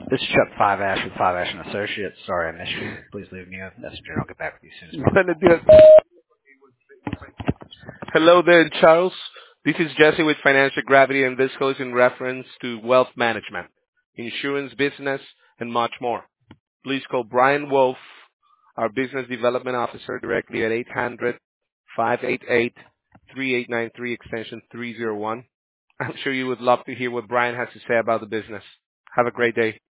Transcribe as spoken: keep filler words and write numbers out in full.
This is Chuck Five Ash with Five Ash and Associates. Sorry I missed you. Please leave me a messenger and I'll get back with you as soon as Buenos possible. días. Hello there, Charles. This is Jesse with Financial Gravity, and this goes in reference to wealth management, insurance business, and much more. Please call Brian Wolf, our Business Development Officer, directly at eight hundred, five eight eight, three eight nine three, extension three oh one. I'm sure you would love to hear what Brian has to say about the business. Have a great day.